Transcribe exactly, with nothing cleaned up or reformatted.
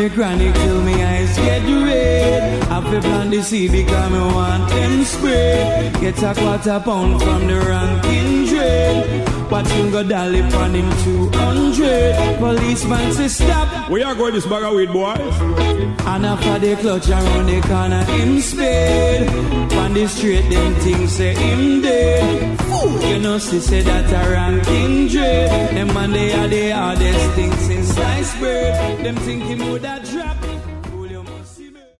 me chronic till me eyes get red. I feel plant the seed because me want them spread. Get a quarter pound from the ranking dread. Watch him go dolly on him two hundred. Policeman say stop. Where you going this bag of weed, boys? And after the clutch around the corner, him spade. On the street, them things say him dead. Ooh, you know, she say that a ranking dread. Them man, they are the hardest things since sliced bread. Them think him would have dropped.